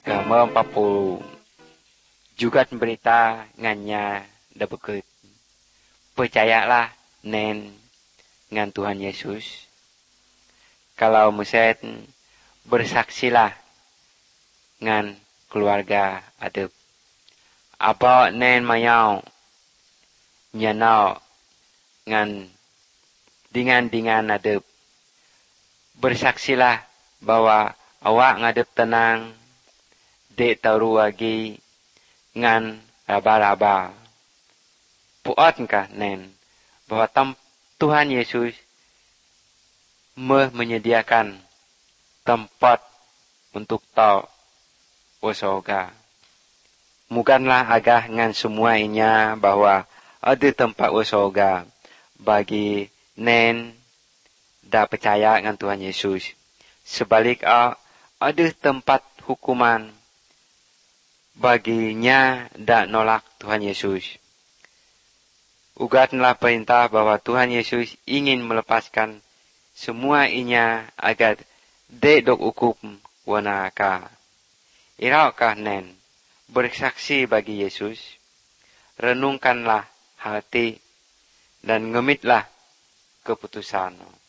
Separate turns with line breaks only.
Gama 40 juga berita nganya dah bekut. Percayalah nen ngan Tuhan Yesus. Kalau muset bersaksilah ngan keluarga adep. Apa nen mayau nyanau ngan dengan adep. Bersaksilah bahwa awak ngadep tenang, dek taru lagi ngan raba-raba. Puat kah nen bahwa Tuhan Yesus menyediakan tempat untuk tau usaha. Bukanlah agah ngan semua inya bahwa ada tempat usaha bagi nen dah percaya ngan Tuhan Yesus. Sebaliknya ada tempat hukuman baginya dah nolak Tuhan Yesus. Ugatlah perintah bahwa Tuhan Yesus ingin melepaskan semua inya agar dok hukum wanaka. Iraukah nen bersaksi bagi Yesus? Renungkanlah hati dan ngemitlah keputusan.